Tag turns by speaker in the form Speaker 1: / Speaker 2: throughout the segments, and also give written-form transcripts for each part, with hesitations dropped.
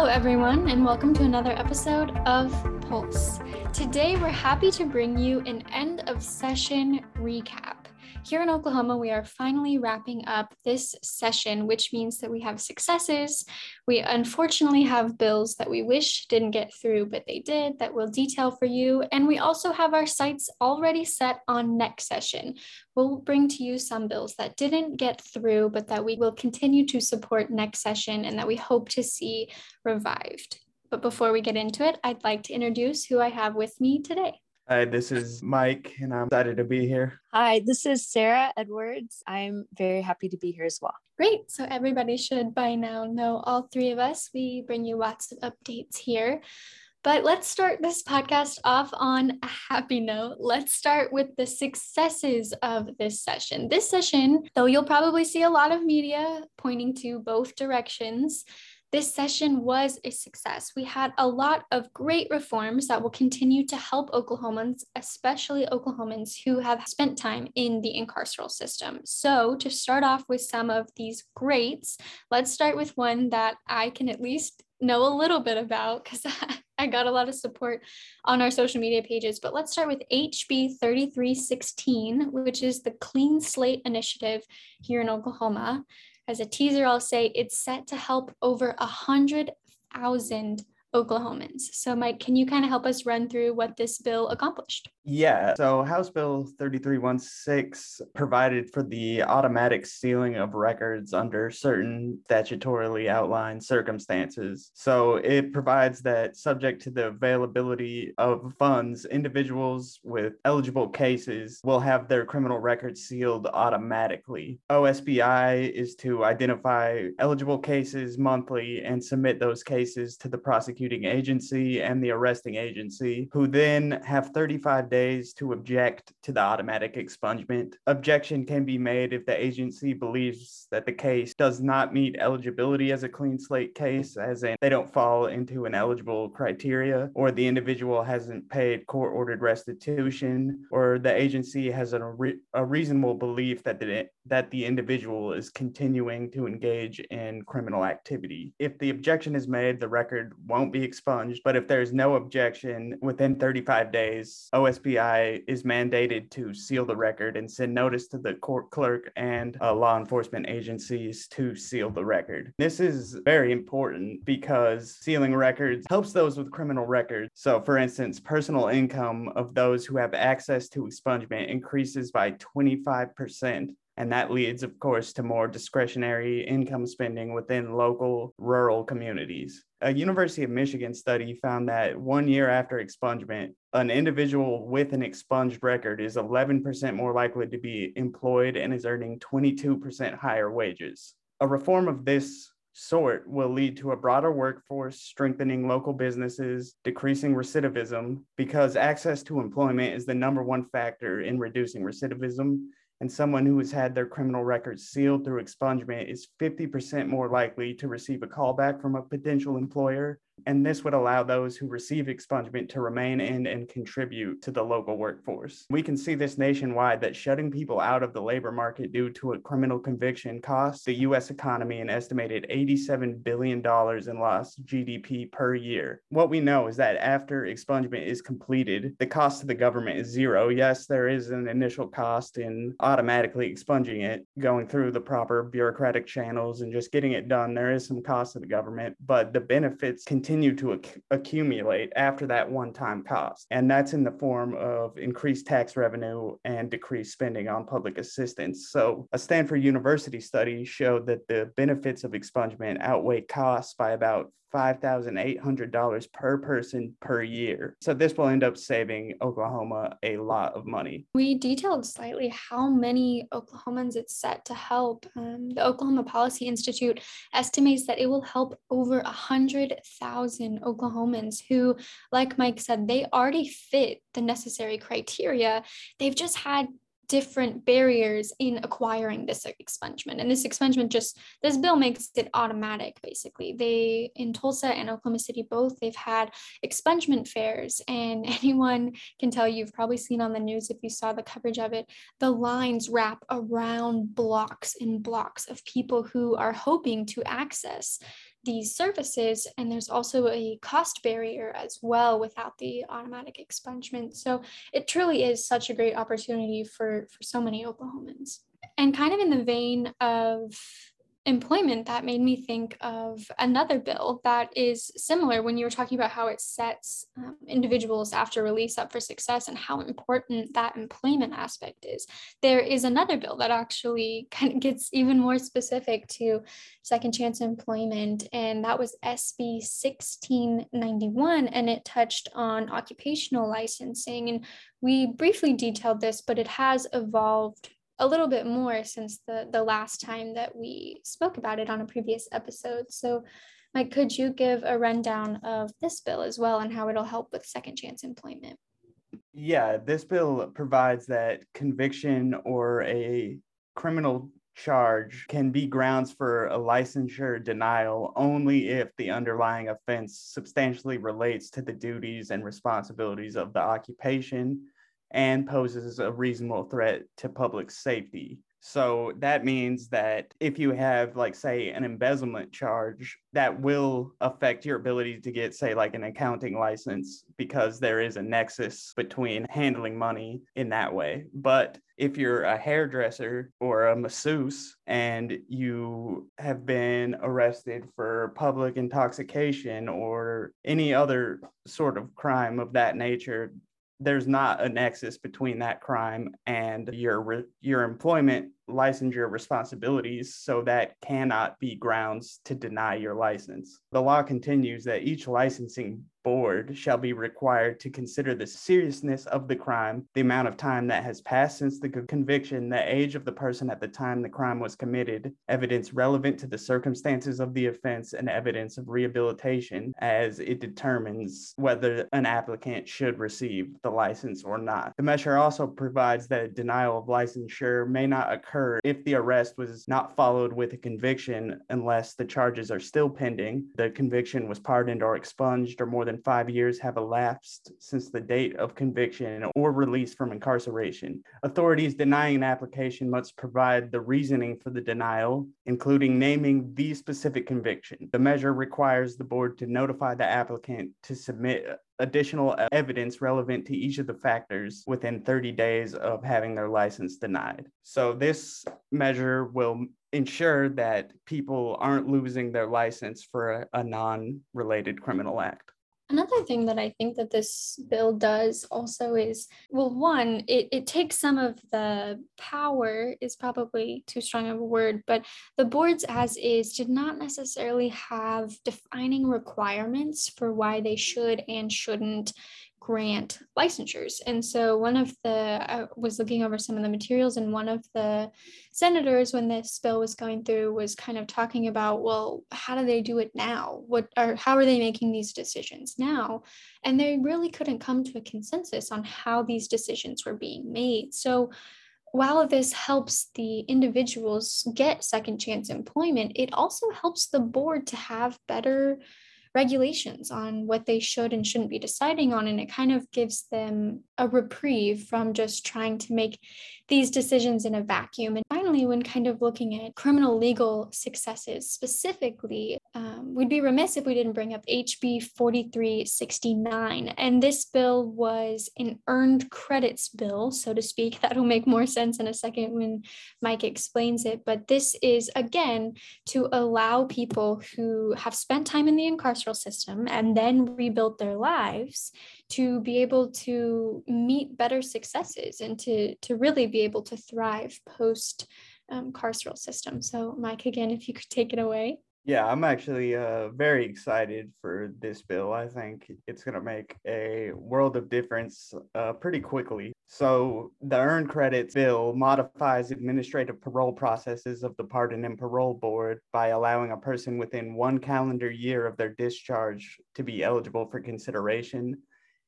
Speaker 1: Hello, everyone, and welcome to another episode of Pulse. Today, we're happy to bring you an end of session recap. Here in Oklahoma, we are finally wrapping up this session, which means that we have successes. We unfortunately have bills that we wish didn't get through, but they did, that we'll detail for you. And we also have our sights already set on next session. We'll bring to you some bills that didn't get through, but that we will continue to support next session and that we hope to see revived. But before we get into it, I'd like to introduce who I have with me today.
Speaker 2: Hi, this is Mike, and I'm excited to be here.
Speaker 3: Hi, this is Sarah Edwards. I'm very happy to be here as well.
Speaker 1: Great. So everybody should by now know all three of us. We bring you lots of updates here. But let's start this podcast off on a happy note. Let's start with the successes of this session. This session, though you'll probably see a lot of media pointing to both directions, this session was a success. We had a lot of great reforms that will continue to help Oklahomans, especially Oklahomans who have spent time in the incarceral system. So to start off with some of these greats, let's start with one that I can at least know a little bit about because I got a lot of support on our social media pages. But let's start with HB 3316, which is the Clean Slate Initiative here in Oklahoma. As a teaser, I'll say it's set to help over 100,000 Oklahomans. So Mike, can you kind of help us run through what this bill accomplished?
Speaker 2: Yeah, so House Bill 3316 provided for the automatic sealing of records under certain statutorily outlined circumstances. So it provides that subject to the availability of funds, individuals with eligible cases will have their criminal records sealed automatically. OSBI is to identify eligible cases monthly and submit those cases to the prosecuting agency and the arresting agency, who then have 35 days to object to the automatic expungement. Objection can be made if the agency believes that the case does not meet eligibility as a clean slate case, as in they don't fall into an eligible criteria, or the individual hasn't paid court-ordered restitution, or the agency has a reasonable belief that the individual is continuing to engage in criminal activity. If the objection is made, the record won't be expunged, but if there's no objection within 35 days, OSBI is mandated to seal the record and send notice to the court clerk and law enforcement agencies to seal the record. This is very important because sealing records helps those with criminal records. So for instance, personal income of those who have access to expungement increases by 25%. And that leads, of course, to more discretionary income spending within local rural communities. A University of Michigan study found that 1 year after expungement, an individual with an expunged record is 11% more likely to be employed and is earning 22% higher wages. A reform of this sort will lead to a broader workforce, strengthening local businesses, decreasing recidivism, because access to employment is the number one factor in reducing recidivism. And someone who has had their criminal records sealed through expungement is 50% more likely to receive a callback from a potential employer. And this would allow those who receive expungement to remain in and contribute to the local workforce. We can see this nationwide, that shutting people out of the labor market due to a criminal conviction costs the U.S. economy an estimated $87 billion in lost GDP per year. What we know is that after expungement is completed, the cost to the government is zero. Yes, there is an initial cost in automatically expunging it, going through the proper bureaucratic channels and just getting it done. There is some cost to the government, but the benefits continue to accumulate after that one-time cost. And that's in the form of increased tax revenue and decreased spending on public assistance. So a Stanford University study showed that the benefits of expungement outweigh costs by about $5,800 per person per year. So this will end up saving Oklahoma a lot of money.
Speaker 1: We detailed slightly how many Oklahomans it's set to help. The Oklahoma Policy Institute estimates that it will help over 100,000 Oklahomans who, like Mike said, they already fit the necessary criteria. They've just had different barriers in acquiring this expungement. And this bill makes it automatic, basically. They, in Tulsa and Oklahoma City both, they've had expungement fairs, and anyone can tell you've probably seen on the news if you saw the coverage of it, the lines wrap around blocks and blocks of people who are hoping to access these services. And there's also a cost barrier as well without the automatic expungement. So it truly is such a great opportunity for so many Oklahomans. And kind of in the vein of employment, that made me think of another bill that is similar when you were talking about how it sets individuals after release up for success and how important that employment aspect is. There is another bill that actually kind of gets even more specific to second chance employment, and that was SB 1691, and it touched on occupational licensing. And we briefly detailed this, but it has evolved a little bit more since the last time that we spoke about it on a previous episode. So, Mike, could you give a rundown of this bill as well and how it'll help with second chance employment?
Speaker 2: Yeah, this bill provides that conviction or a criminal charge can be grounds for a licensure denial only if the underlying offense substantially relates to the duties and responsibilities of the occupation and poses a reasonable threat to public safety. So that means that if you have, like, say, an embezzlement charge, that will affect your ability to get, say, like an accounting license, because there is a nexus between handling money in that way. But if you're a hairdresser or a masseuse and you have been arrested for public intoxication or any other sort of crime of that nature, there's not a nexus between that crime and your employment licensure responsibilities, so that cannot be grounds to deny your license. The law continues that each licensing board shall be required to consider the seriousness of the crime, the amount of time that has passed since the conviction, the age of the person at the time the crime was committed, evidence relevant to the circumstances of the offense, and evidence of rehabilitation as it determines whether an applicant should receive the license or not. The measure also provides that a denial of licensure may not occur if the arrest was not followed with a conviction unless the charges are still pending, the conviction was pardoned or expunged, or more than 5 years have elapsed since the date of conviction or release from incarceration. Authorities denying an application must provide the reasoning for the denial, including naming the specific conviction. The measure requires the board to notify the applicant to submit additional evidence relevant to each of the factors within 30 days of having their license denied. So this measure will ensure that people aren't losing their license for a non-related criminal act.
Speaker 1: Another thing that I think that this bill does also is, well, one, it takes some of the power, is probably too strong of a word, but the boards as is did not necessarily have defining requirements for why they should and shouldn't grant licensures. And so I was looking over some of the materials, and one of the senators, when this bill was going through, was kind of talking about, well, how do they do it now? How are they making these decisions now? And they really couldn't come to a consensus on how these decisions were being made. So while this helps the individuals get second chance employment, it also helps the board to have better regulations on what they should and shouldn't be deciding on. And it kind of gives them a reprieve from just trying to make these decisions in a vacuum. And finally, when kind of looking at criminal legal successes specifically, we'd be remiss if we didn't bring up HB 4369. And this bill was an earned credits bill, so to speak. That'll make more sense in a second when Mike explains it. But this is, again, to allow people who have spent time in the incarceral system and then rebuilt their lives to be able to meet better successes and to really be able to thrive post carceral system. So Mike, again, if you could take it away.
Speaker 2: Yeah, I'm actually very excited for this bill. I think it's going to make a world of difference pretty quickly. So the Earned Credits Bill modifies administrative parole processes of the Pardon and Parole Board by allowing a person within 1 calendar year of their discharge to be eligible for consideration.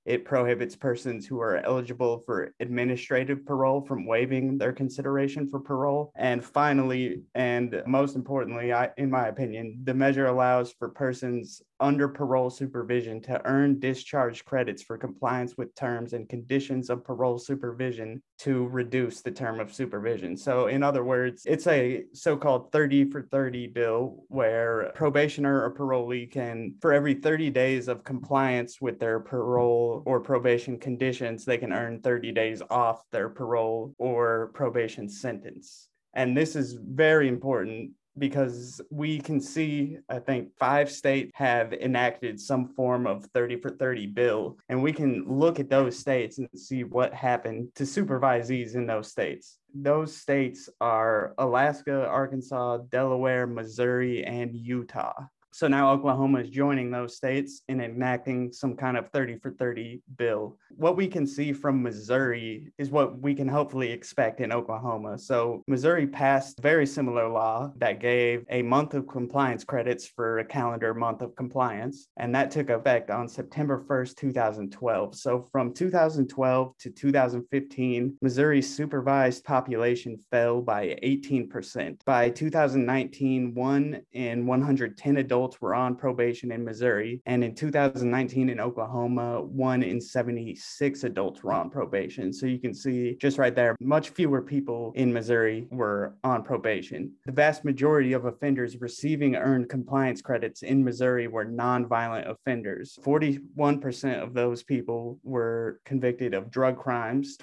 Speaker 2: It prohibits persons who are eligible for administrative parole from waiving their consideration for parole. And finally, and most importantly, in my opinion, the measure allows for persons under parole supervision to earn discharge credits for compliance with terms and conditions of parole supervision to reduce the term of supervision. So in other words, it's a so-called 30 for 30 bill where a probationer or parolee can, for every 30 days of compliance with their parole or probation conditions, they can earn 30 days off their parole or probation sentence. And this is very important because we can see, I think 5 states have enacted some form of 30 for 30 bill, and we can look at those states and see what happened to supervisees in those states. Those states are Alaska, Arkansas, Delaware, Missouri, and Utah. So now Oklahoma is joining those states in enacting some kind of 30 for 30 bill. What we can see from Missouri is what we can hopefully expect in Oklahoma. So Missouri passed a very similar law that gave a month of compliance credits for a calendar month of compliance. And that took effect on September 1st, 2012. So from 2012 to 2015, Missouri's supervised population fell by 18%. By 2019, 1 in 110 adults were on probation in Missouri, and in 2019 in Oklahoma, 1 in 76 adults were on probation. So you can see just right there, much fewer people in Missouri were on probation. The vast majority of offenders receiving earned compliance credits in Missouri were nonviolent offenders. 41% of those people were convicted of drug crimes,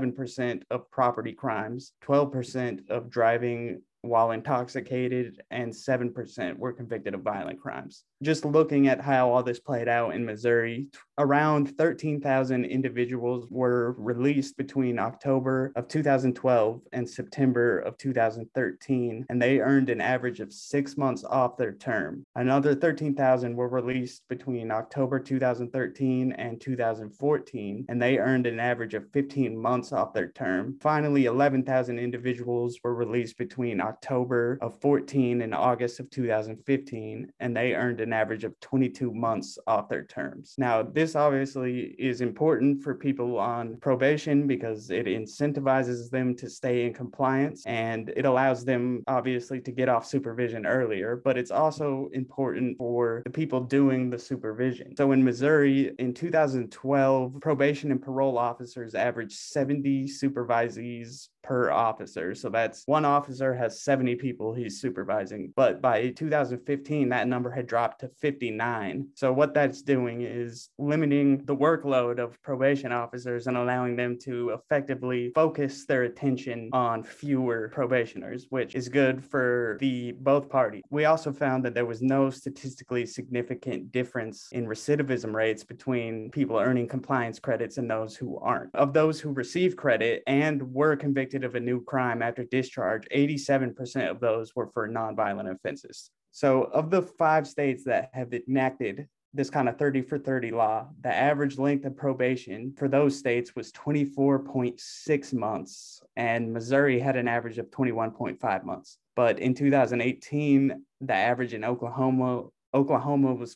Speaker 2: 27% of property crimes, 12% of driving while intoxicated, and 7% were convicted of violent crimes. Just looking at how all this played out in Missouri, around 13,000 individuals were released between October of 2012 and September of 2013, and they earned an average of 6 months off their term. Another 13,000 were released between October 2013 and 2014, and they earned an average of 15 months off their term. Finally, 11,000 individuals were released between October of 14 and August of 2015, and they earned an average of 22 months off their terms. Now, this obviously is important for people on probation because it incentivizes them to stay in compliance, and it allows them obviously to get off supervision earlier, but it's also important for the people doing the supervision. So in Missouri, in 2012, probation and parole officers averaged 70 supervisees per officer. So that's one officer has 70 people he's supervising. But by 2015, that number had dropped to 59. So what that's doing is limiting the workload of probation officers and allowing them to effectively focus their attention on fewer probationers, which is good for both parties. We also found that there was no statistically significant difference in recidivism rates between people earning compliance credits and those who aren't. Of those who received credit and were convicted of a new crime after discharge, 87% of those were for nonviolent offenses. So of the 5 states that have enacted this kind of 30 for 30 law, the average length of probation for those states was 24.6 months, and Missouri had an average of 21.5 months. But in 2018, the average in Oklahoma was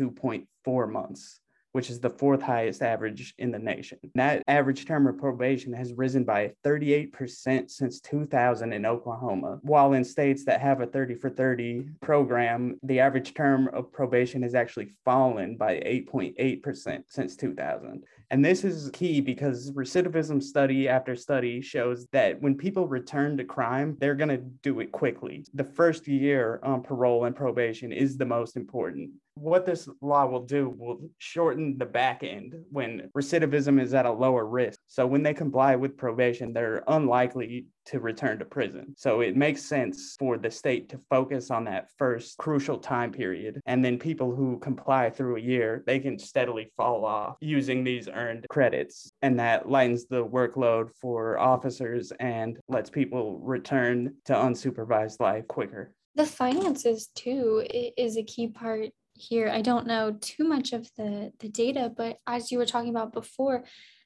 Speaker 2: 42.4 months, which is the 4th highest average in the nation. That average term of probation has risen by 38% since 2000 in Oklahoma, while in states that have a 30 for 30 program, the average term of probation has actually fallen by 8.8% since 2000. And this is key because recidivism study after study shows that when people return to crime, they're going to do it quickly. The first year on parole and probation is the most important. What this law will do will shorten the back end when recidivism is at a lower risk. So when they comply with probation, they're unlikely to return to prison. So it makes sense for the state to focus on that first crucial time period. And then people who comply through a year, they can steadily fall off using these earned credits. And that lightens the workload for officers and lets people return to unsupervised life quicker.
Speaker 1: The finances too is a key part here. I don't know too much of the data, but as you were talking about before,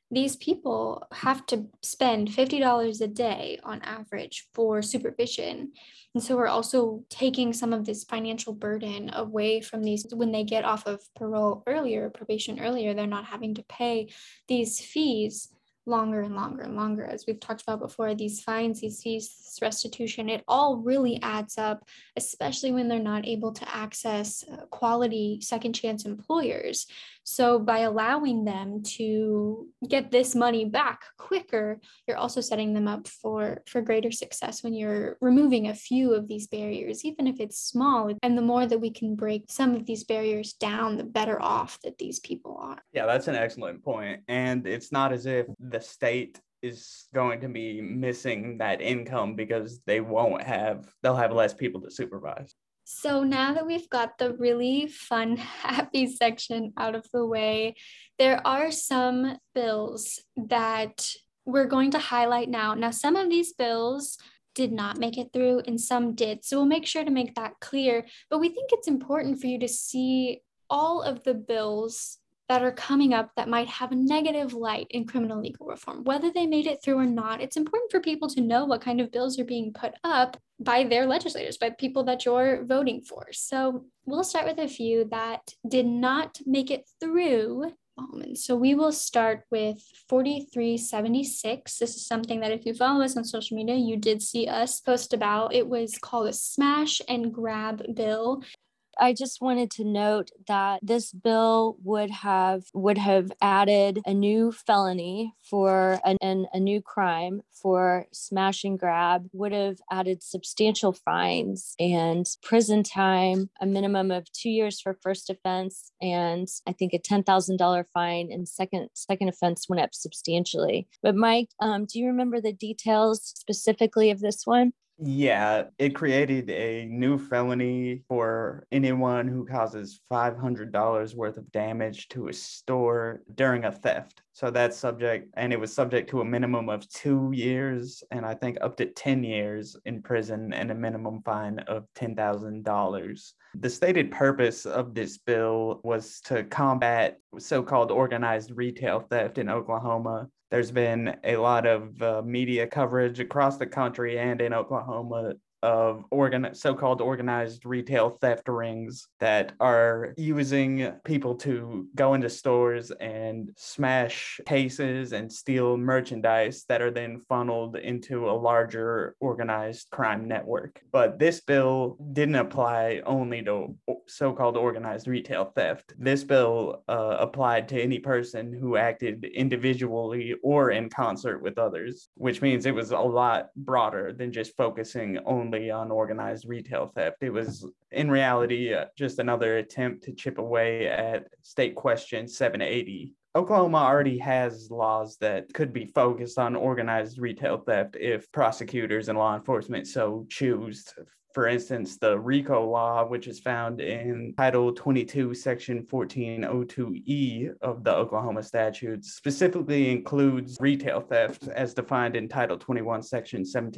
Speaker 1: these people have to spend $50 a day on average for supervision. And so we're also taking some of this financial burden away from these. When they get off of probation earlier, they're not having to pay these fees longer and longer and longer. As we've talked about before, these fines, these fees, this restitution, it all really adds up, especially when they're not able to access quality second chance employers. So by allowing them to get this money back quicker, you're also setting them up for greater success when you're removing a few of these barriers, even if it's small. And the more that we can break some of these barriers down, the better off that these people are.
Speaker 2: Yeah, that's an excellent point. And it's not as if the state is going to be missing that income because they'll have less people to supervise.
Speaker 1: So now that we've got the really fun, happy section out of the way, there are some bills that we're going to highlight now. Now, some of these bills did not make it through and some did. So we'll make sure to make that clear. But we think it's important for you to see all of the bills that are coming up that might have a negative light in criminal legal reform, whether they made it through or not. It's important for people to know what kind of bills are being put up by their legislators, by people that you're voting for. So we'll start with a few that did not make it through. And so we will start with 4376. This is something that if you follow us on social media, you did see us post about. It was called a smash and grab bill.
Speaker 3: I just wanted to note that this bill would have added a new felony for a new crime for smash and grab, would have added substantial fines and prison time, a minimum of 2 years for first offense, and I think a $10,000 fine, and second offense went up substantially. But Mike, do you remember the details specifically of this one?
Speaker 2: Yeah, it created a new felony for anyone who causes $500 worth of damage to a store during a theft. So that's it was subject to a minimum of 2 years and I think up to 10 years in prison and a minimum fine of $10,000. The stated purpose of this bill was to combat so-called organized retail theft in Oklahoma. There's been a lot of media coverage across the country and in Oklahoma of so-called organized retail theft rings that are using people to go into stores and smash cases and steal merchandise that are then funneled into a larger organized crime network. But this bill didn't apply only to so-called organized retail theft. This bill applied to any person who acted individually or in concert with others, which means it was a lot broader than just focusing only on organized retail theft. It was, in reality, just another attempt to chip away at State Question 780. Oklahoma already has laws that could be focused on organized retail theft if prosecutors and law enforcement so choose. For instance, the RICO law, which is found in Title 22, Section 1402E of the Oklahoma statutes, specifically includes retail theft as defined in Title 21, Section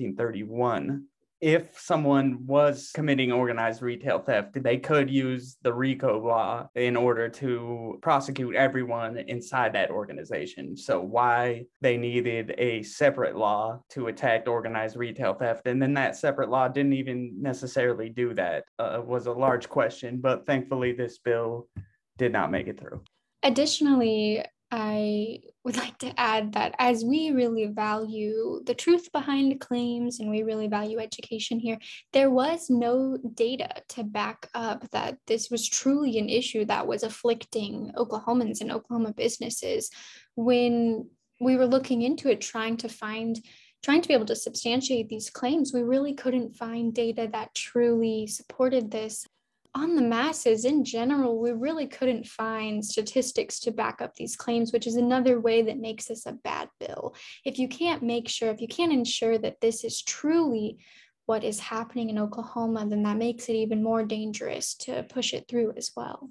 Speaker 2: 1731. If someone was committing organized retail theft, they could use the RICO law in order to prosecute everyone inside that organization. So why they needed a separate law to attack organized retail theft, and then that separate law didn't even necessarily do that, was a large question. But thankfully, this bill did not make it through.
Speaker 1: Additionally, I would like to add that as we really value the truth behind claims and we really value education here, there was no data to back up that this was truly an issue that was afflicting Oklahomans and Oklahoma businesses. When we were looking into it, trying to be able to substantiate these claims, we really couldn't find data that truly supported this. On the masses in general, we really couldn't find statistics to back up these claims, which is another way that makes this a bad bill. If you can't ensure that this is truly what is happening in Oklahoma, then that makes it even more dangerous to push it through as well.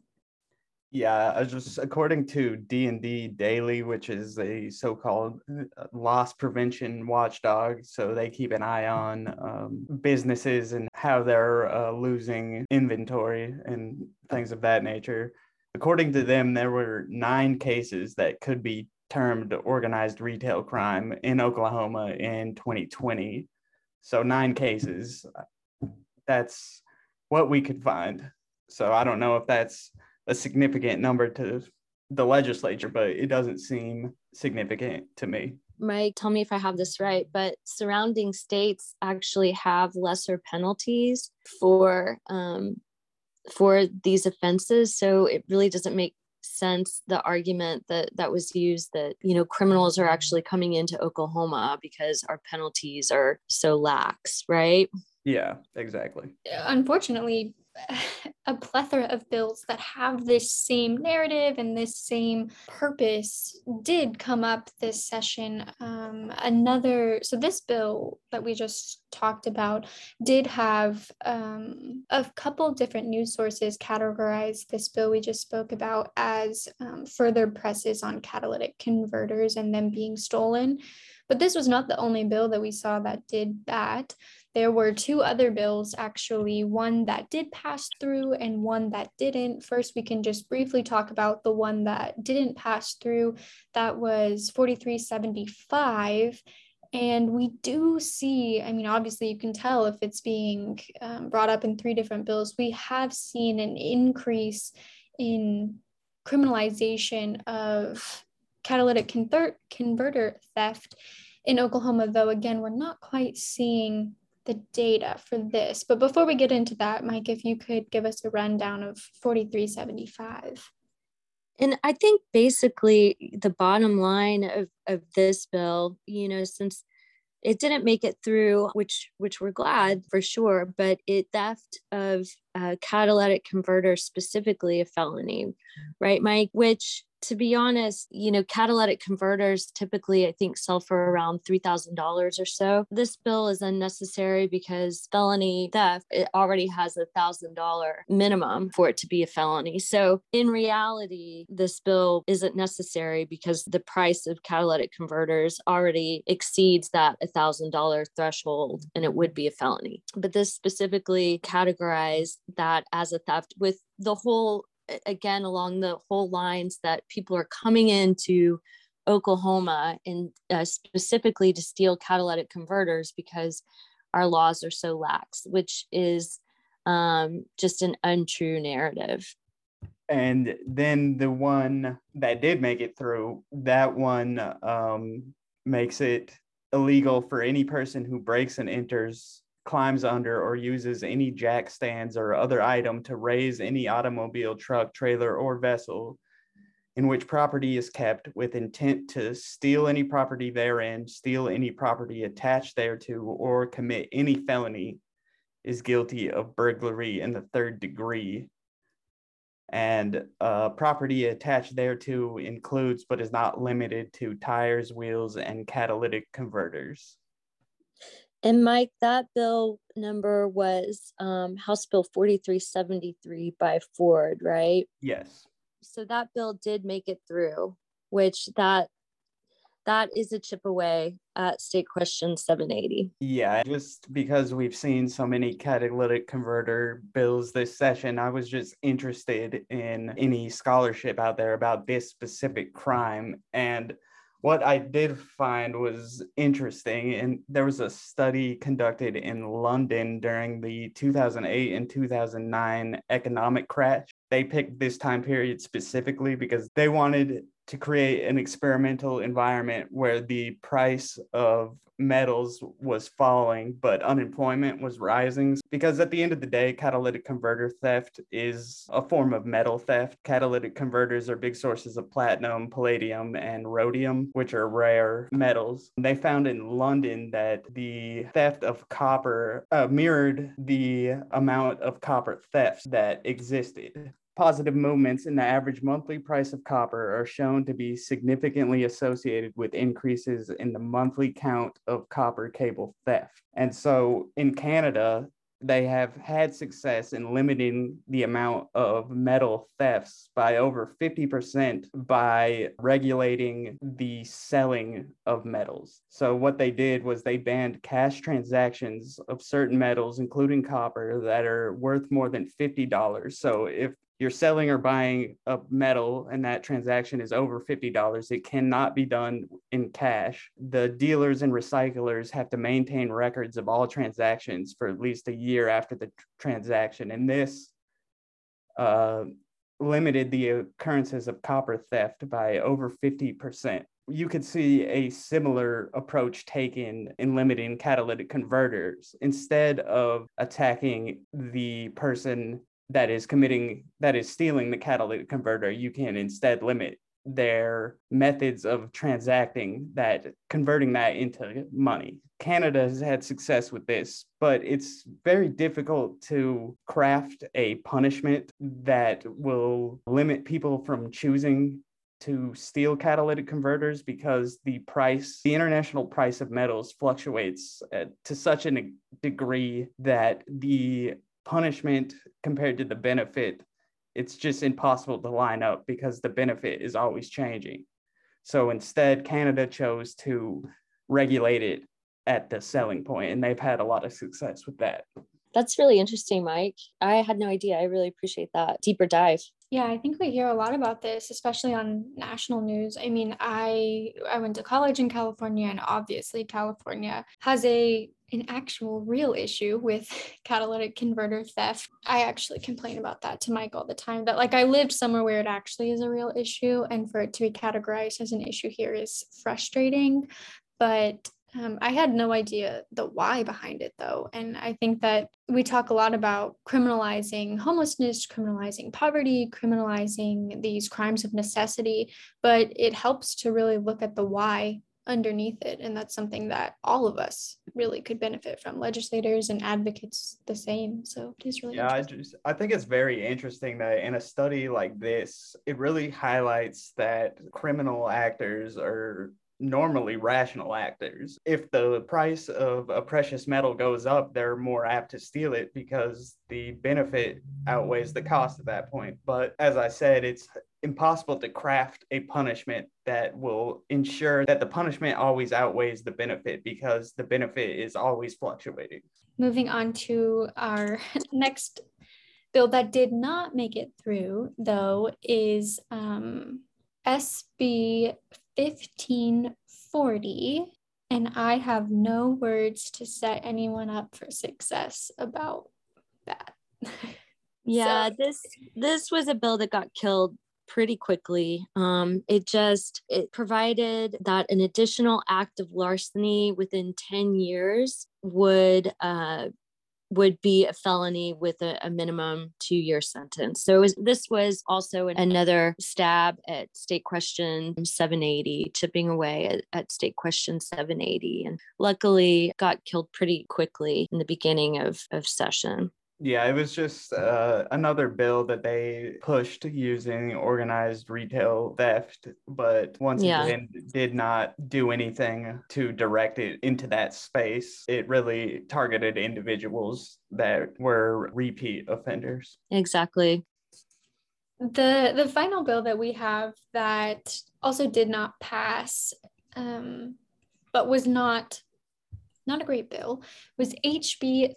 Speaker 2: Yeah, just according to D&D Daily, which is a so-called loss prevention watchdog, so they keep an eye on businesses and how they're losing inventory and things of that nature. According to them, there were 9 cases that could be termed organized retail crime in Oklahoma in 2020. So 9 cases. That's what we could find. So I don't know if that's a significant number to the legislature, but it doesn't seem significant to me.
Speaker 3: Mike, tell me if I have this right, but surrounding states actually have lesser penalties for these offenses. So it really doesn't make sense, the argument that was used, that criminals are actually coming into Oklahoma because our penalties are so lax, right?
Speaker 2: Yeah, exactly.
Speaker 1: Unfortunately, a plethora of bills that have this same narrative and this same purpose did come up this session. So this bill that we just talked about did have a couple different news sources categorize this bill we just spoke about as further presses on catalytic converters and them being stolen. But this was not the only bill that we saw that did that. There were 2 other bills, actually, one that did pass through and one that didn't. First, we can just briefly talk about the one that didn't pass through. That was 4375. And we do see, obviously you can tell if it's being brought up in 3 different bills, we have seen an increase in criminalization of catalytic converter theft in Oklahoma, though, again, we're not quite seeing the data for this. But before we get into that, Mike, if you could give us a rundown of 4375.
Speaker 3: And I think basically the bottom line of this bill, since it didn't make it through, which we're glad for sure, but theft of catalytic converters, specifically a felony, right, Mike? Which, to be honest, catalytic converters typically, I think, sell for around $3,000 or so. This bill is unnecessary because felony theft, it already has $1,000 minimum for it to be a felony. So in reality, this bill isn't necessary because the price of catalytic converters already exceeds that $1,000 threshold, and it would be a felony. But this specifically categorized that as a theft, with the whole, again, along the whole lines that people are coming into Oklahoma and specifically to steal catalytic converters because our laws are so lax, which is just an untrue narrative.
Speaker 2: And then the one that did make it through, that one makes it illegal for any person who breaks and enters, climbs under, or uses any jack stands or other item to raise any automobile, truck, trailer, or vessel in which property is kept with intent to steal any property therein, steal any property attached thereto, or commit any felony, is guilty of burglary in the 3rd degree. And property attached thereto includes, but is not limited to, tires, wheels, and catalytic converters.
Speaker 3: And Mike, that bill number was House Bill 4373 by Ford, right?
Speaker 2: Yes.
Speaker 3: So that bill did make it through, which that is a chip away at State Question 780.
Speaker 2: Yeah, just because we've seen so many catalytic converter bills this session, I was just interested in any scholarship out there about this specific crime. And what I did find was interesting, and there was a study conducted in London during the 2008 and 2009 economic crash. They picked this time period specifically because they wanted to create an experimental environment where the price of metals was falling, but unemployment was rising. Because at the end of the day, catalytic converter theft is a form of metal theft. Catalytic converters are big sources of platinum, palladium, and rhodium, which are rare metals. They found in London that the theft of copper mirrored the amount of copper theft that existed. Positive movements in the average monthly price of copper are shown to be significantly associated with increases in the monthly count of copper cable theft. And so in Canada, they have had success in limiting the amount of metal thefts by over 50% by regulating the selling of metals. So what they did was they banned cash transactions of certain metals, including copper, that are worth more than $50. So if you're selling or buying a metal and that transaction is over $50, it cannot be done in cash. The dealers and recyclers have to maintain records of all transactions for at least a year after the transaction. And this limited the occurrences of copper theft by over 50%. You could see a similar approach taken in limiting catalytic converters. Instead of attacking the person that is stealing the catalytic converter, you can instead limit their methods of converting that into money. Canada has had success with this, but it's very difficult to craft a punishment that will limit people from choosing to steal catalytic converters, because the international price of metals fluctuates to such a degree that the punishment compared to the benefit, it's just impossible to line up because the benefit is always changing. So instead, Canada chose to regulate it at the selling point, and they've had a lot of success with that.
Speaker 3: That's really interesting, Mike. I had no idea. I really appreciate that deeper dive.
Speaker 1: Yeah, I think we hear a lot about this, especially on national news. I mean, I went to college in California, and obviously California has an actual real issue with catalytic converter theft. I actually complain about that to Mike all the time, that like I lived somewhere where it actually is a real issue, and for it to be categorized as an issue here is frustrating. But I had no idea the why behind it, though. And I think that we talk a lot about criminalizing homelessness, criminalizing poverty, criminalizing these crimes of necessity, but it helps to really look at the why underneath it. And that's something that all of us really could benefit from, legislators and advocates the same. So it is really interesting.
Speaker 2: I think it's very interesting that in a study like this, it really highlights that criminal actors are normally rational actors. If the price of a precious metal goes up, they're more apt to steal it because the benefit outweighs the cost at that point. But as I said, it's impossible to craft a punishment that will ensure that the punishment always outweighs the benefit, because the benefit is always fluctuating.
Speaker 1: Moving on to our next bill that did not make it through, though, is SB 1540, and I have no words to set anyone up for success about that.
Speaker 3: Yeah, so this was a bill that got killed pretty quickly. It provided that an additional act of larceny within 10 years would be a felony with a minimum 2-year sentence. So this was also another stab at State Question 780, chipping away at State Question 780, and luckily got killed pretty quickly in the beginning of session.
Speaker 2: Yeah, it was just another bill that they pushed using organized retail theft, but once again, did not do anything to direct it into that space. It really targeted individuals that were repeat offenders.
Speaker 3: Exactly.
Speaker 1: The final bill that we have that also did not pass, but was not a great bill, was HB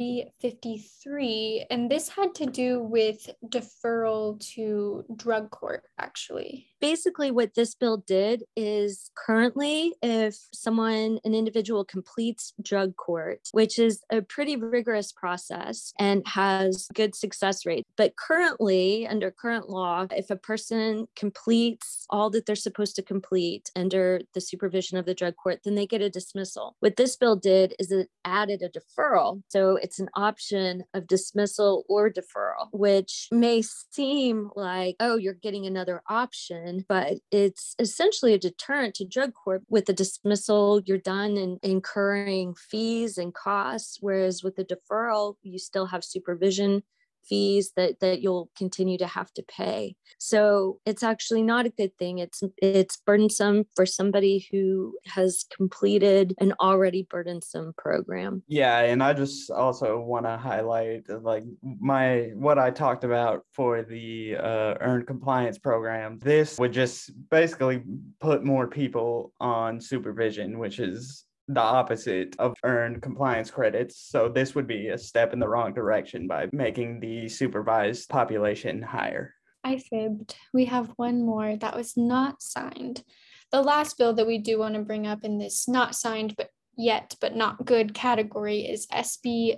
Speaker 1: 3053. And this had to do with deferral to drug court, actually.
Speaker 3: Basically, what this bill did is currently, if an individual completes drug court, which is a pretty rigorous process and has good success rate, but currently, under current law, if a person completes all that they're supposed to complete under the supervision of the drug court, then they get a dismissal. What this bill did is it added a deferral. So it's an option of dismissal or deferral, which may seem like, oh, you're getting another option, but it's essentially a deterrent to drug court. With the dismissal, you're done in incurring fees and costs, whereas with the deferral, you still have supervision fees that you'll continue to have to pay. So it's actually not a good thing. It's burdensome for somebody who has completed an already burdensome program.
Speaker 2: Yeah, and I just also want to highlight what I talked about for the earned compliance program. This would just basically put more people on supervision, which is the opposite of earned compliance credits. So this would be a step in the wrong direction by making the supervised population higher.
Speaker 1: I fibbed. We have one more that was not signed. The last bill that we do want to bring up in this not signed but not good category is SB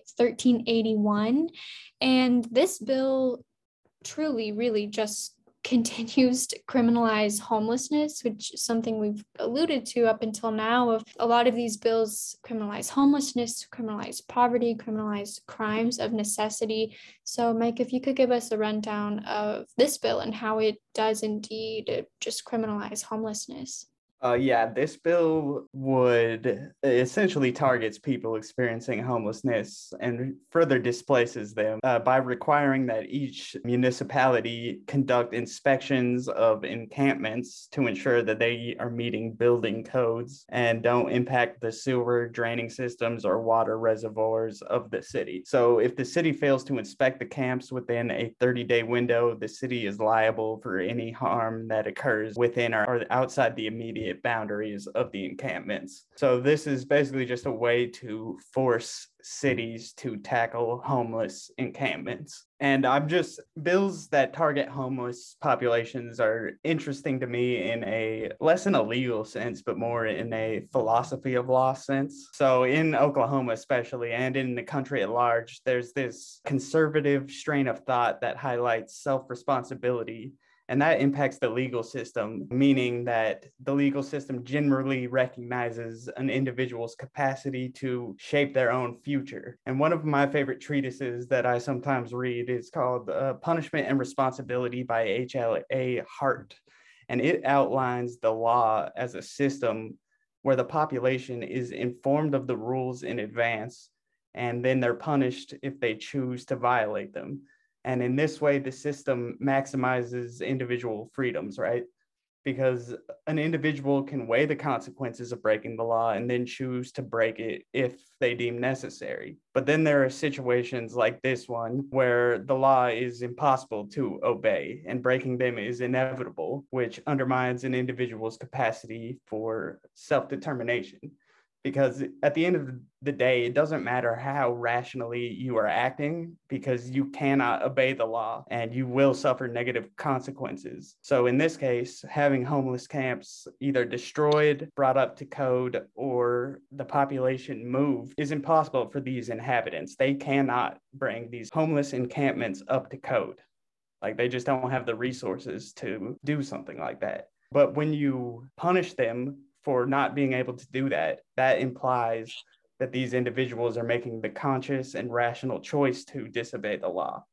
Speaker 1: 1381. And this bill truly really just continues to criminalize homelessness, which is something we've alluded to up until now. Of a lot of these bills criminalize homelessness, criminalize poverty, criminalize crimes of necessity. So Mike, if you could give us a rundown of this bill and how it does indeed just criminalize homelessness.
Speaker 2: This bill would essentially targets people experiencing homelessness and further displaces them by requiring that each municipality conduct inspections of encampments to ensure that they are meeting building codes and don't impact the sewer draining systems or water reservoirs of the city. So if the city fails to inspect the camps within a 30-day window, the city is liable for any harm that occurs within or outside the immediate boundaries of the encampments. So this is basically just a way to force cities to tackle homeless encampments. And bills that target homeless populations are interesting to me in a less in a legal sense, but more in a philosophy of law sense. So in Oklahoma, especially, and in the country at large, there's this conservative strain of thought that highlights self-responsibility. And that impacts the legal system, meaning that the legal system generally recognizes an individual's capacity to shape their own future. And one of my favorite treatises that I sometimes read is called Punishment and Responsibility by H.L.A. Hart. And it outlines the law as a system where the population is informed of the rules in advance, and then they're punished if they choose to violate them. And in this way, the system maximizes individual freedoms, right? Because an individual can weigh the consequences of breaking the law and then choose to break it if they deem necessary. But then there are situations like this one where the law is impossible to obey and breaking them is inevitable, which undermines an individual's capacity for self-determination. Because at the end of the day, it doesn't matter how rationally you are acting, because you cannot obey the law and you will suffer negative consequences. So in this case, having homeless camps either destroyed, brought up to code, or the population moved is impossible for these inhabitants. They cannot bring these homeless encampments up to code. Like, they just don't have the resources to do something like that. But when you punish them for not being able to do that, that implies that these individuals are making the conscious and rational choice to disobey the law.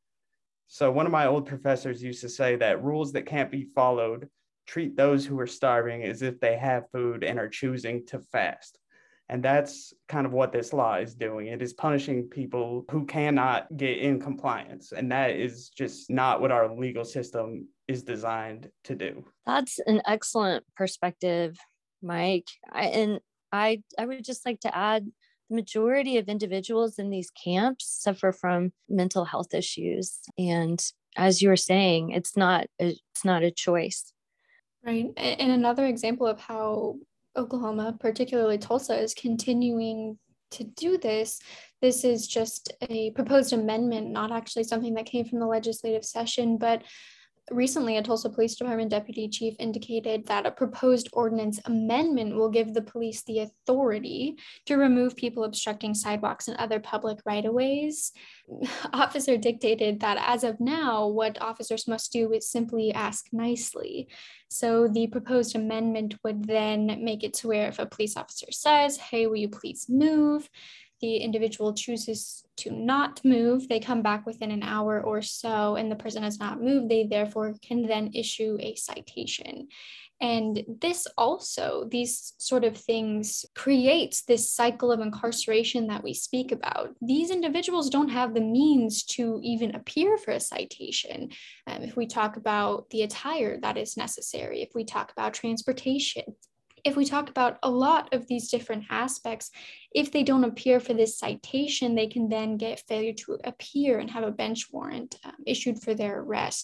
Speaker 2: So one of my old professors used to say that rules that can't be followed treat those who are starving as if they have food and are choosing to fast. And that's kind of what this law is doing. It is punishing people who cannot get in compliance. And that is just not what our legal system is designed to do.
Speaker 3: That's an excellent perspective, Mike. I would just like to add, the majority of individuals in these camps suffer from mental health issues. And as you were saying, it's not a choice.
Speaker 1: Right. And another example of how Oklahoma, particularly Tulsa, is continuing to do this. This is just a proposed amendment, not actually something that came from the legislative session, but recently, a Tulsa Police Department deputy chief indicated that a proposed ordinance amendment will give the police the authority to remove people obstructing sidewalks and other public right-of-ways. Officer dictated that as of now, what officers must do is simply ask nicely. So the proposed amendment would then make it to where if a police officer says, "Hey, will you please move?" the individual chooses to not move, they come back within an hour or so, and the person has not moved, they therefore can then issue a citation. And this also, these sort of things creates this cycle of incarceration that we speak about. These individuals don't have the means to even appear for a citation. If we talk about the attire that is necessary, if we talk about transportation, if we talk about a lot of these different aspects, if they don't appear for this citation, they can then get failure to appear and have a bench warrant issued for their arrest.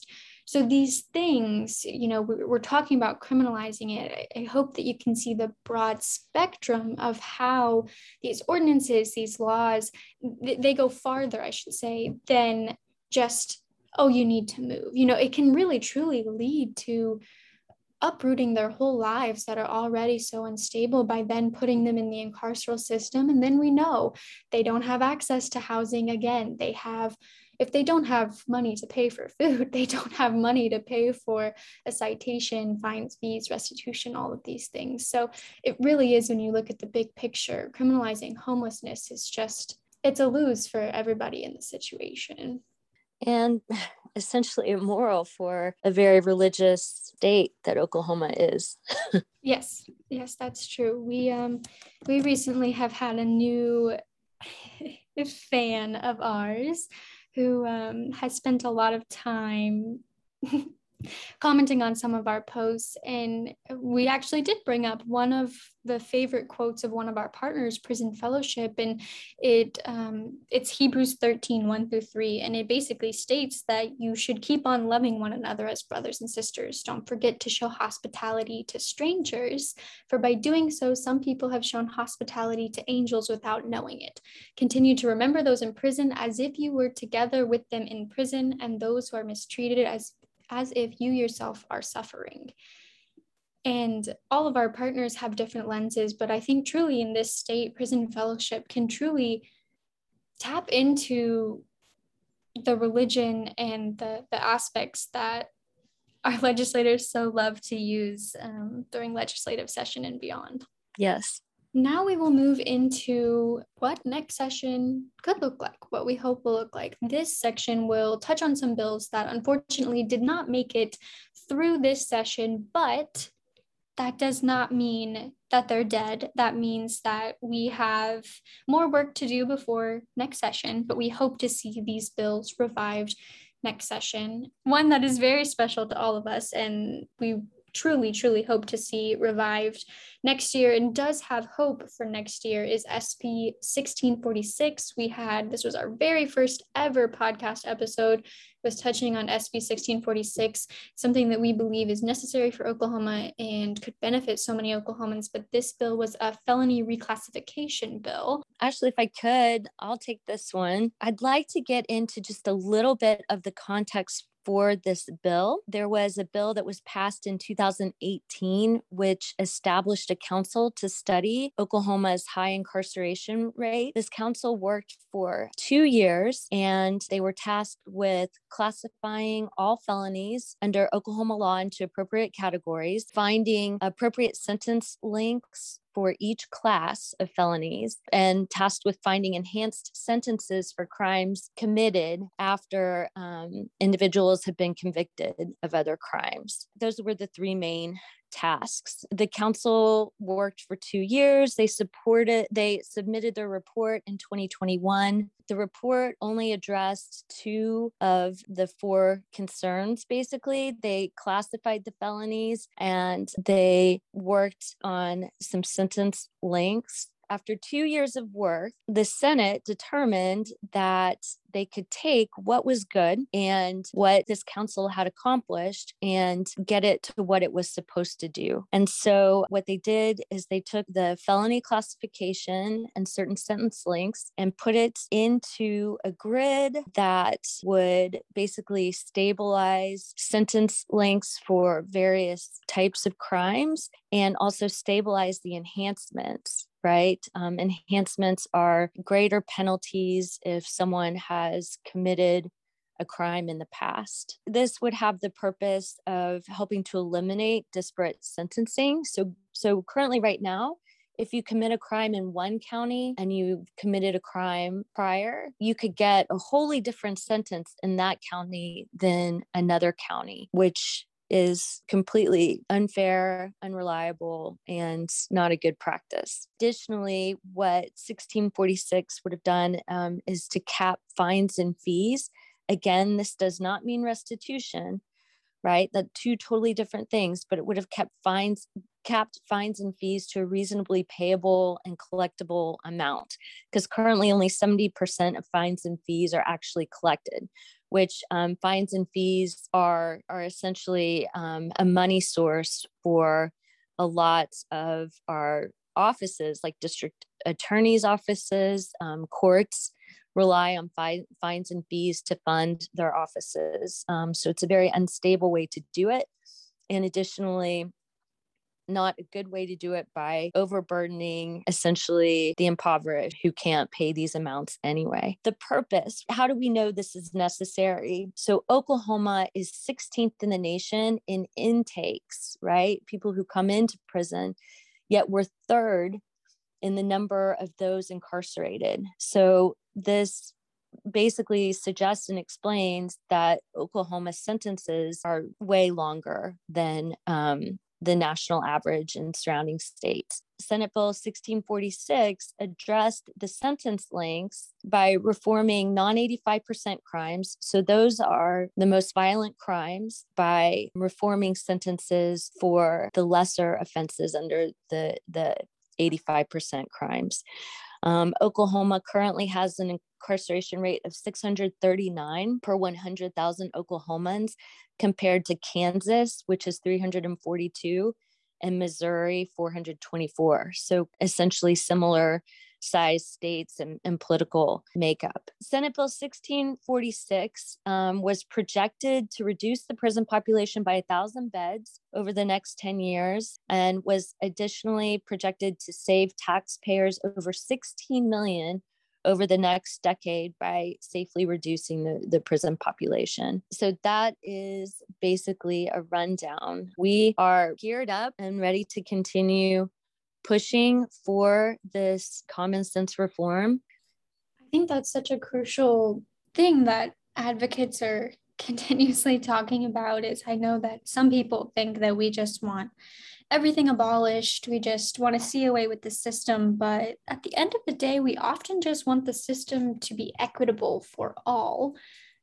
Speaker 1: So these things, we're talking about criminalizing it. I hope that you can see the broad spectrum of how these ordinances, these laws, they go farther, I should say, than just, oh, you need to move. It can really truly lead to uprooting their whole lives that are already so unstable by then putting them in the incarceral system. And then we know they don't have access to housing again. If they don't have money to pay for food, they don't have money to pay for a citation, fines, fees, restitution, all of these things. So it really is, when you look at the big picture, criminalizing homelessness is it's a lose for everybody in the situation.
Speaker 3: And essentially immoral for a very religious state that Oklahoma is.
Speaker 1: Yes, that's true. We recently have had a new fan of ours who has spent a lot of time commenting on some of our posts, and we actually did bring up one of the favorite quotes of one of our partners, Prison Fellowship, and it's Hebrews 13, 1-3, and it basically states that you should keep on loving one another as brothers and sisters. Don't forget to show hospitality to strangers, for by doing so, some people have shown hospitality to angels without knowing it. Continue to remember those in prison as if you were together with them in prison, and those who are mistreated as if you yourself are suffering. And all of our partners have different lenses, but I think truly in this state, Prison Fellowship can truly tap into the religion and the aspects that our legislators so love to use during legislative session and beyond.
Speaker 3: Yes.
Speaker 1: Now we will move into what next session could look like, what we hope will look like. This section will touch on some bills that unfortunately did not make it through this session, but that does not mean that they're dead. That means that we have more work to do before next session, but we hope to see these bills revived next session. One that is very special to all of us, and we truly hope to see revived next year and does have hope for next year, is SB 1646. This was our very first ever podcast episode, was touching on SB 1646, something that we believe is necessary for Oklahoma and could benefit so many Oklahomans. But this bill was a felony reclassification bill.
Speaker 3: Actually, if I could, I'll take this one. I'd like to get into just a little bit of the context for this bill. There was a bill that was passed in 2018, which established a council to study Oklahoma's high incarceration rate. This council worked for 2 years, and they were tasked with classifying all felonies under Oklahoma law into appropriate categories, finding appropriate sentence lengths for each class of felonies, and tasked with finding enhanced sentences for crimes committed after individuals have been convicted of other crimes. Those were the three main tasks. The council worked for 2 years. They submitted their report in 2021. The report only addressed 2 of the 4 concerns, basically. They classified the felonies and they worked on some sentence lengths. After 2 years of work, the Senate determined that they could take what was good and what this council had accomplished and get it to what it was supposed to do. And so what they did is they took the felony classification and certain sentence lengths and put it into a grid that would basically stabilize sentence lengths for various types of crimes and also stabilize the enhancements. Right? Enhancements are greater penalties if someone has committed a crime in the past. This would have the purpose of helping to eliminate disparate sentencing. So currently right now, if you commit a crime in one county and you committed a crime prior, you could get a wholly different sentence in that county than another county, which is completely unfair, unreliable, and not a good practice. Additionally, what 1646 would have done is to cap fines and fees. Again, this does not mean restitution, right? That's 2 totally different things, but it would have capped fines and fees to a reasonably payable and collectible amount, because currently only 70% of fines and fees are actually collected, which fines and fees are essentially a money source for a lot of our offices, like district attorneys' offices. Courts rely on fines and fees to fund their offices. So it's a very unstable way to do it. And additionally, not a good way to do it by overburdening essentially the impoverished who can't pay these amounts anyway. The purpose, how do we know this is necessary? So Oklahoma is 16th in the nation in intakes, right? People who come into prison, yet we're third in the number of those incarcerated. So this basically suggests and explains that Oklahoma sentences are way longer than the national average in surrounding states. Senate Bill 1646 addressed the sentence lengths by reforming non-85% crimes. So those are the most violent crimes, by reforming sentences for the lesser offenses under the 85% crimes. Oklahoma currently has an incarceration rate of 639 per 100,000 Oklahomans, compared to Kansas, which is 342, and Missouri, 424. So essentially similar size states and political makeup. Senate Bill 1646 was projected to reduce the prison population by 1,000 beds over the next 10 years, and was additionally projected to save taxpayers over $16 million over the next decade by safely reducing the prison population. So that is basically a rundown. We are geared up and ready to continue pushing for this common sense reform.
Speaker 1: I think that's such a crucial thing that advocates are continuously talking about. Is I know that some people think that we just want everything abolished. We just want to see away with the system. But at the end of the day, we often just want the system to be equitable for all.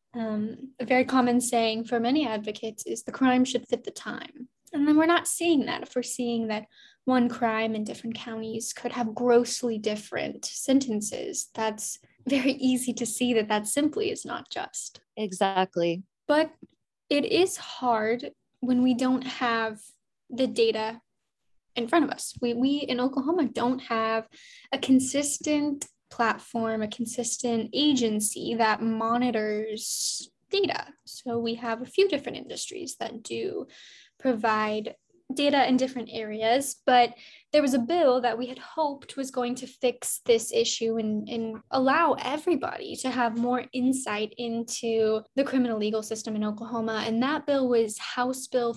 Speaker 1: A very common saying for many advocates is the crime should fit the time. And then we're not seeing that. If we're seeing that one crime in different counties could have grossly different sentences, that's very easy to see that that simply is not just.
Speaker 3: Exactly.
Speaker 1: But it is hard when we don't have the data in front of us. We in Oklahoma don't have a consistent platform, a consistent agency that monitors data. So we have a few different industries that do provide data in different areas, but there was a bill that we had hoped was going to fix this issue and allow everybody to have more insight into the criminal legal system in Oklahoma. And that bill was House Bill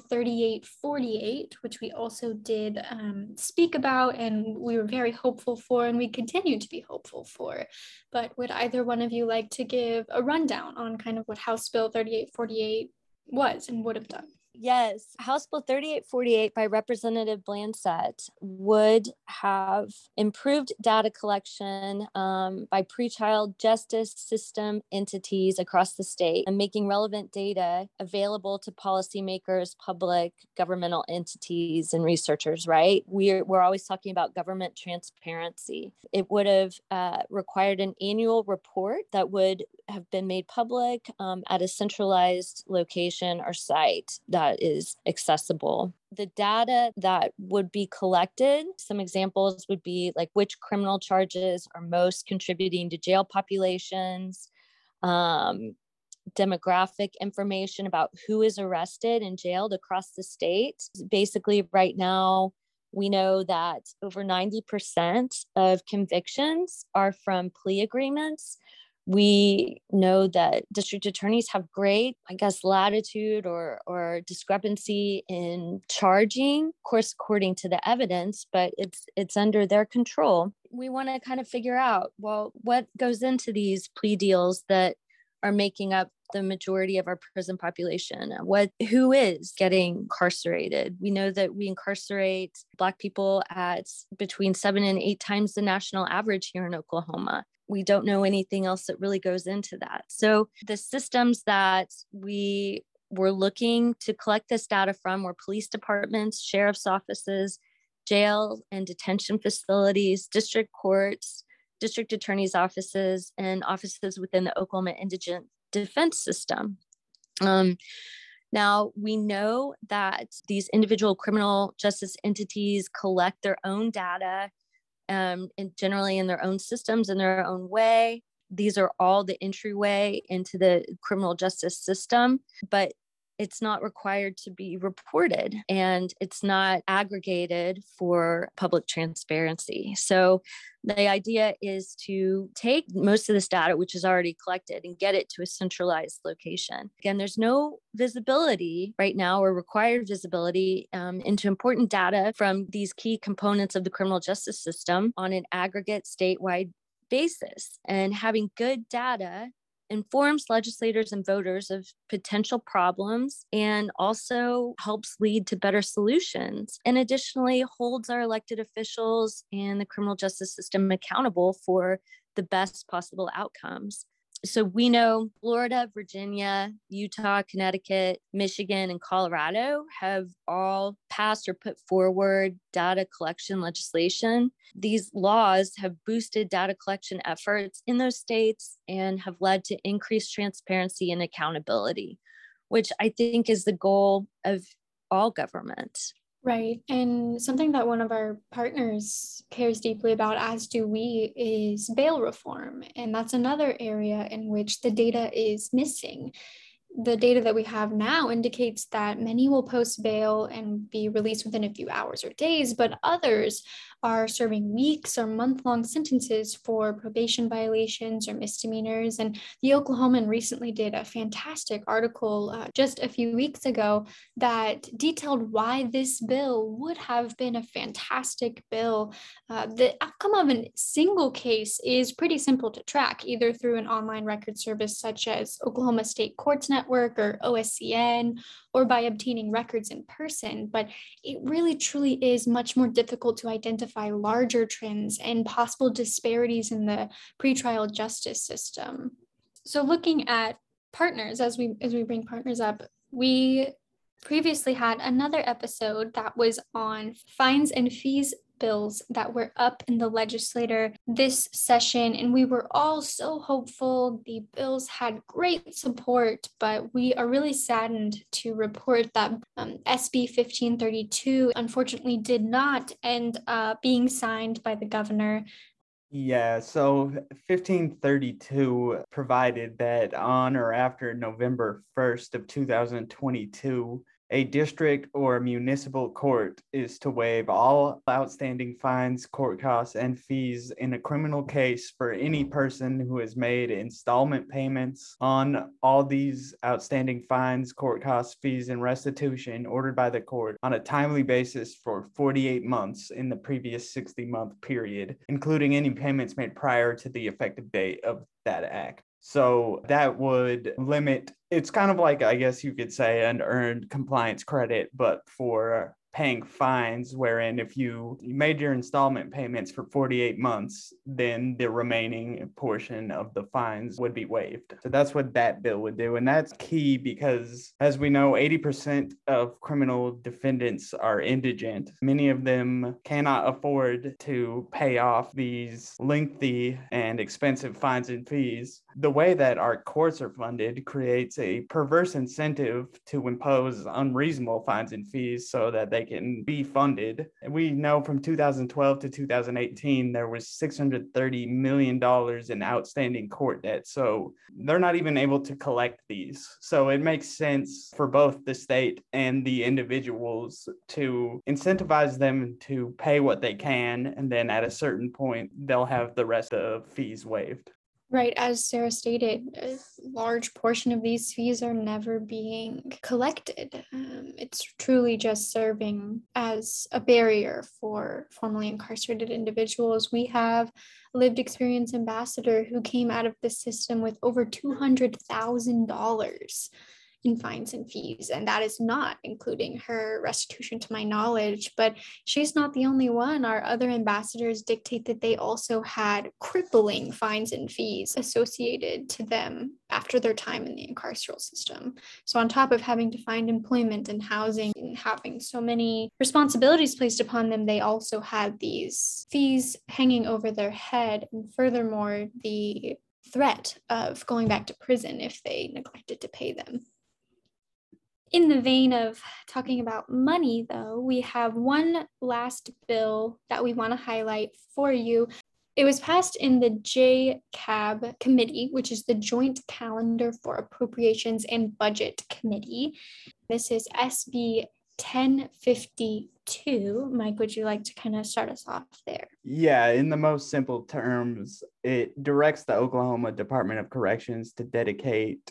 Speaker 1: 3848, which we also did speak about, and we were very hopeful for, and we continue to be hopeful for. But would either one of you like to give a rundown on kind of what House Bill 3848 was and would have done?
Speaker 3: Yes, House Bill 3848 by Representative Blanchett would have improved data collection by pretrial justice system entities across the state, and making relevant data available to policymakers, public, governmental entities, and researchers, right? We're always talking about government transparency. It would have required an annual report that would have been made public at a centralized location or site that is accessible. The data that would be collected, some examples would be like which criminal charges are most contributing to jail populations, demographic information about who is arrested and jailed across the state. Basically, right now, we know that over 90% of convictions are from plea agreements. We know that district attorneys have great, latitude or discrepancy in charging, of course, according to the evidence, but it's under their control. We want to kind of figure out, well, what goes into these plea deals that are making up the majority of our prison population? Who is getting incarcerated? We know that we incarcerate Black people at between 7 and 8 times the national average here in Oklahoma. We don't know anything else that really goes into that. So the systems that we were looking to collect this data from were police departments, sheriff's offices, jail and detention facilities, district courts, district attorney's offices, and offices within the Oklahoma Indigent defense system. Now, we know that these individual criminal justice entities collect their own data, and generally in their own systems, in their own way. These are all the entryway into the criminal justice system, but it's not required to be reported, and it's not aggregated for public transparency. So the idea is to take most of this data, which is already collected, and get it to a centralized location. Again, there's no visibility right now, or required visibility into important data from these key components of the criminal justice system on an aggregate statewide basis. And having good data informs legislators and voters of potential problems and also helps lead to better solutions, and additionally holds our elected officials and the criminal justice system accountable for the best possible outcomes. So we know Florida, Virginia, Utah, Connecticut, Michigan, and Colorado have all passed or put forward data collection legislation. These laws have boosted data collection efforts in those states and have led to increased transparency and accountability, which I think is the goal of all government.
Speaker 1: Right. And something that one of our partners cares deeply about, as do we, is bail reform. And that's another area in which the data is missing. The data that we have now indicates that many will post bail and be released within a few hours or days, but others are serving weeks or month-long sentences for probation violations or misdemeanors. And the Oklahoman recently did a fantastic article just a few weeks ago that detailed why this bill would have been a fantastic bill. The outcome of a single case is pretty simple to track, either through an online record service such as Oklahoma State Courts Network or OSCN, or by obtaining records in person. But it really truly is much more difficult to identify larger trends and possible disparities in the pretrial justice system. So looking at partners, as we bring partners up, we previously had another episode that was on fines and fees bills that were up in the legislature this session, and we were all so hopeful. The bills had great support, but we are really saddened to report that SB 1532 unfortunately did not end up being signed by the governor.
Speaker 2: Yeah, so 1532 provided that on or after November 1st of 2022, a district or municipal court is to waive all outstanding fines, court costs, and fees in a criminal case for any person who has made installment payments on all these outstanding fines, court costs, fees, and restitution ordered by the court on a timely basis for 48 months in the previous 60-month period, including any payments made prior to the effective date of that act. So that would limit, it's kind of like, I guess you could say, an earned compliance credit, but for paying fines, wherein if you made your installment payments for 48 months, then the remaining portion of the fines would be waived. So that's what that bill would do. And that's key because, as we know, 80% of criminal defendants are indigent. Many of them cannot afford to pay off these lengthy and expensive fines and fees. The way that our courts are funded creates a perverse incentive to impose unreasonable fines and fees so that they can be funded. We know from 2012 to 2018, there was $630 million in outstanding court debt. So they're not even able to collect these. So it makes sense for both the state and the individuals to incentivize them to pay what they can. And then at a certain point, they'll have the rest of fees waived.
Speaker 1: Right, as Sarah stated, a large portion of these fees are never being collected. It's truly just serving as a barrier for formerly incarcerated individuals. We have a lived experience ambassador who came out of the system with over $200,000 in fines and fees, and that is not including her restitution to my knowledge. But she's not the only one. Our other ambassadors dictate that they also had crippling fines and fees associated to them after their time in the incarceral system. So on top of having to find employment and housing and having so many responsibilities placed upon them, they also had these fees hanging over their head. And furthermore, the threat of going back to prison if they neglected to pay them. In the vein of talking about money, though, we have one last bill that we want to highlight for you. It was passed in the JCAB committee, which is the Joint Calendar for Appropriations and Budget Committee. This is SB 1052. Mike, would you like to kind of start us off there?
Speaker 2: Yeah, in the most simple terms, it directs the Oklahoma Department of Corrections to dedicate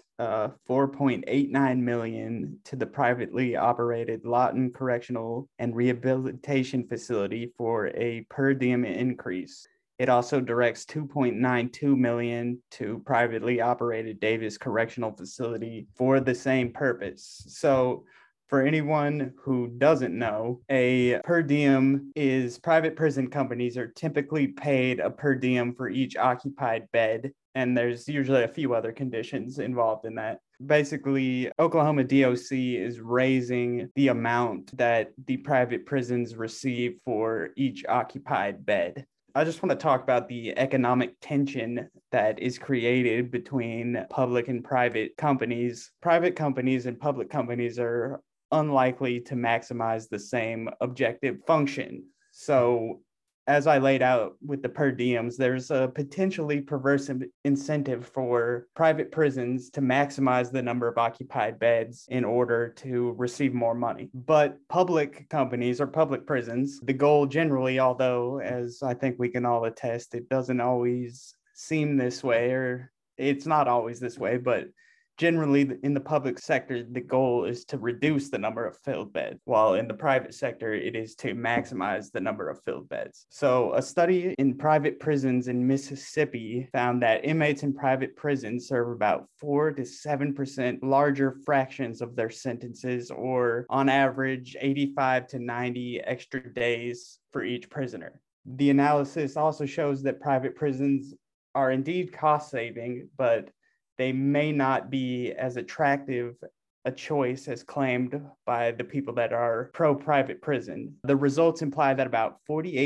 Speaker 2: $4.89 million to the privately operated Lawton Correctional and Rehabilitation Facility for a per diem increase. It also directs $2.92 million to privately operated Davis Correctional Facility for the same purpose. So for anyone who doesn't know, a per diem is private prison companies are typically paid a per diem for each occupied bed. And there's usually a few other conditions involved in that. Basically, Oklahoma DOC is raising the amount that the private prisons receive for each occupied bed. I just want to talk about the economic tension that is created between public and private companies. Private companies and public companies are unlikely to maximize the same objective function. So as I laid out with the per diems, there's a potentially perverse incentive for private prisons to maximize the number of occupied beds in order to receive more money. But public companies or public prisons, the goal generally, although as I think we can all attest, it doesn't always seem this way, or it's not always this way, but generally, in the public sector, the goal is to reduce the number of filled beds, while in the private sector, it is to maximize the number of filled beds. So a study in private prisons in Mississippi found that inmates in private prisons serve about 4 to 7% larger fractions of their sentences, or on average, 85 to 90 extra days for each prisoner. The analysis also shows that private prisons are indeed cost saving, but they may not be as attractive a choice as claimed by the people that are pro-private prison. The results imply that about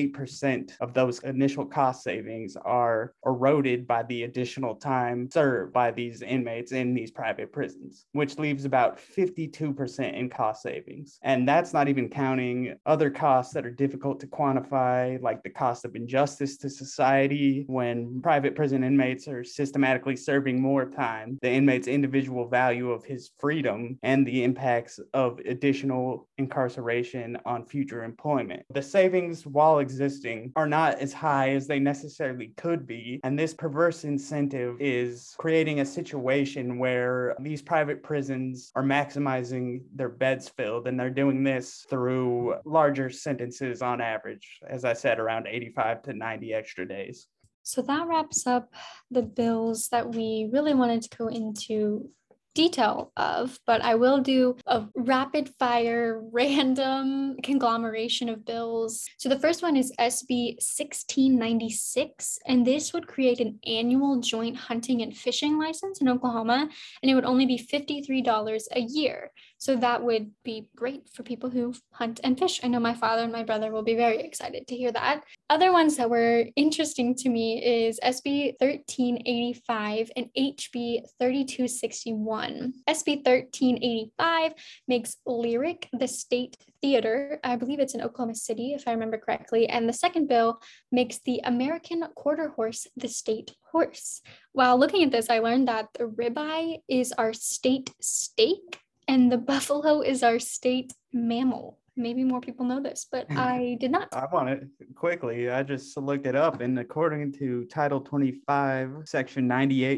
Speaker 2: 48% of those initial cost savings are eroded by the additional time served by these inmates in these private prisons, which leaves about 52% in cost savings. And that's not even counting other costs that are difficult to quantify, like the cost of injustice to society. When private prison inmates are systematically serving more time, the inmate's individual value of his freedom and the impacts of additional incarceration on future employment. The savings, while existing, are not as high as they necessarily could be, and this perverse incentive is creating a situation where these private prisons are maximizing their beds filled, and they're doing this through larger sentences on average, as I said, around 85 to 90 extra days.
Speaker 1: So that wraps up the bills that we really wanted to go into detail of, but I will do a rapid fire random conglomeration of bills. So the first one is SB 1696, and this would create an annual joint hunting and fishing license in Oklahoma, and it would only be $53 a year. So that would be great for people who hunt and fish. I know my father and my brother will be very excited to hear that. Other ones that were interesting to me is SB 1385 and HB 3261. SB 1385 makes Lyric the state theater. I believe it's in Oklahoma City, if I remember correctly. And the second bill makes the American quarter horse the state horse. While looking at this, I learned that the ribeye is our state steak and the buffalo is our state mammal. Maybe more people know this, but I did not.
Speaker 2: I want it quickly. I just looked it up, and according to Title 25, Section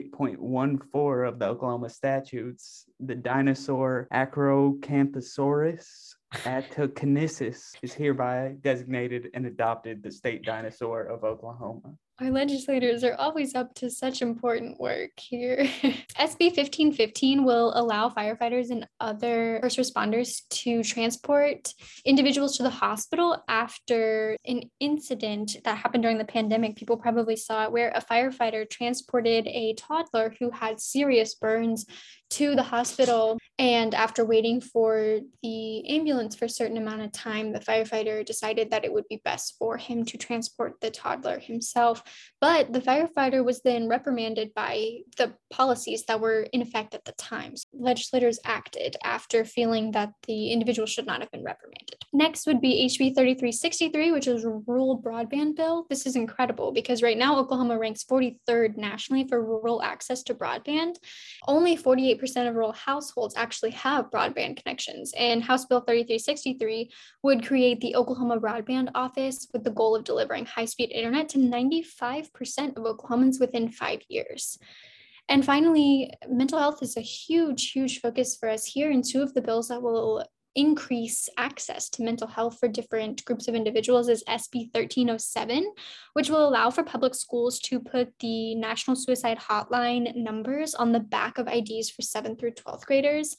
Speaker 2: 98.14 of the Oklahoma statutes, the dinosaur Acrocanthosaurus atokinesis is hereby designated and adopted the state dinosaur of Oklahoma.
Speaker 1: Our legislators are always up to such important work here. SB 1515 will allow firefighters and other first responders to transport individuals to the hospital after an incident that happened during the pandemic. People probably saw it, where a firefighter transported a toddler who had serious burns to the hospital. And after waiting for the ambulance for a certain amount of time, the firefighter decided that it would be best for him to transport the toddler himself. But the firefighter was then reprimanded by the policies that were in effect at the time. So legislators acted after feeling that the individual should not have been reprimanded. Next would be HB 3363, which is a rural broadband bill. This is incredible because right now Oklahoma ranks 43rd nationally for rural access to broadband. Only 48% of rural households actually have broadband connections, and House Bill 3363 would create the Oklahoma Broadband Office with the goal of delivering high-speed internet to 95% of Oklahomans within 5 years. And finally, mental health is a huge focus for us here, and two of the bills that will increase access to mental health for different groups of individuals is SB 1307, which will allow for public schools to put the National Suicide Hotline numbers on the back of IDs for 7th through 12th graders.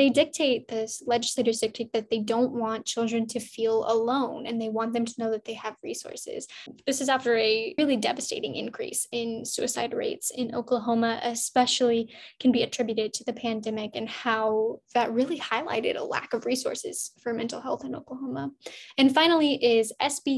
Speaker 1: Legislators dictate that they don't want children to feel alone, and they want them to know that they have resources. This is after a really devastating increase in suicide rates in Oklahoma, especially can be attributed to the pandemic and how that really highlighted a lack of resources for mental health in Oklahoma. And finally is SB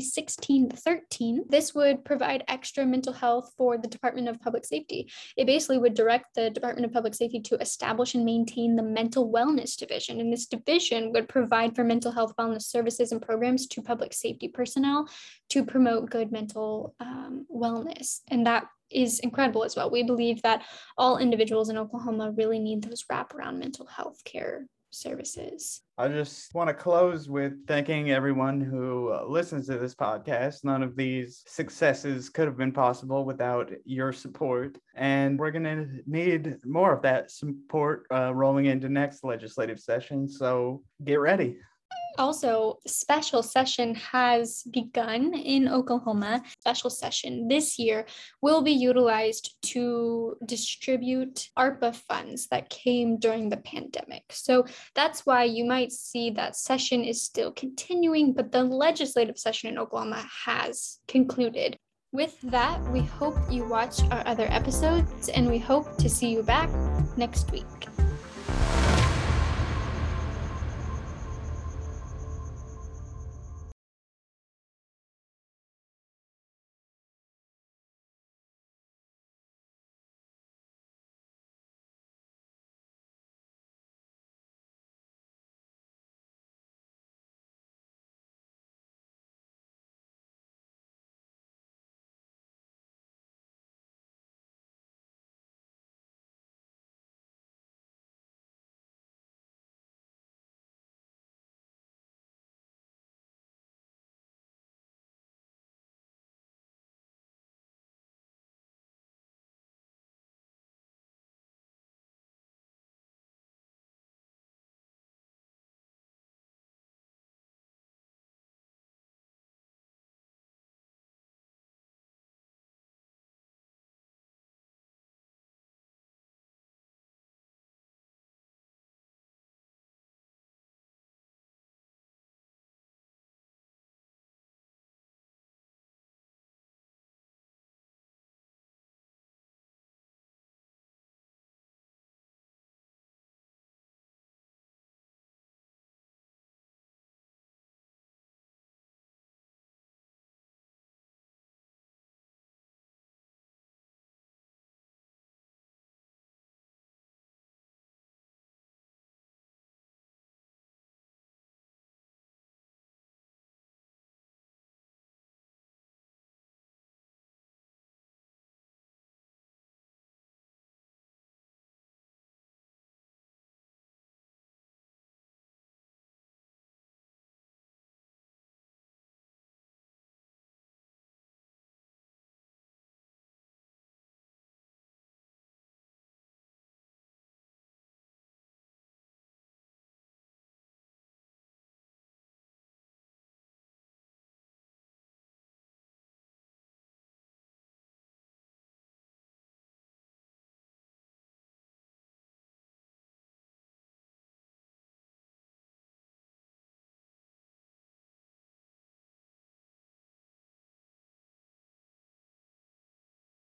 Speaker 1: 1613. This would provide extra mental health for the Department of Public Safety. It basically would direct the Department of Public Safety to establish and maintain the Mental Wellness Division. And this division would provide for mental health wellness services and programs to public safety personnel to promote good mental wellness. And that is incredible as well. We believe that all individuals in Oklahoma really need those wraparound mental health care services.
Speaker 2: I just want to close with thanking everyone who listens to this podcast. None of these successes could have been possible without your support, and we're going to need more of that support rolling into next legislative session, so get ready.
Speaker 1: Also, special session has begun in Oklahoma. Special session this year will be utilized to distribute ARPA funds that came during the pandemic. So that's why you might see that session is still continuing, but the legislative session in Oklahoma has concluded. With that, we hope you watched our other episodes, and we hope to see you back next week.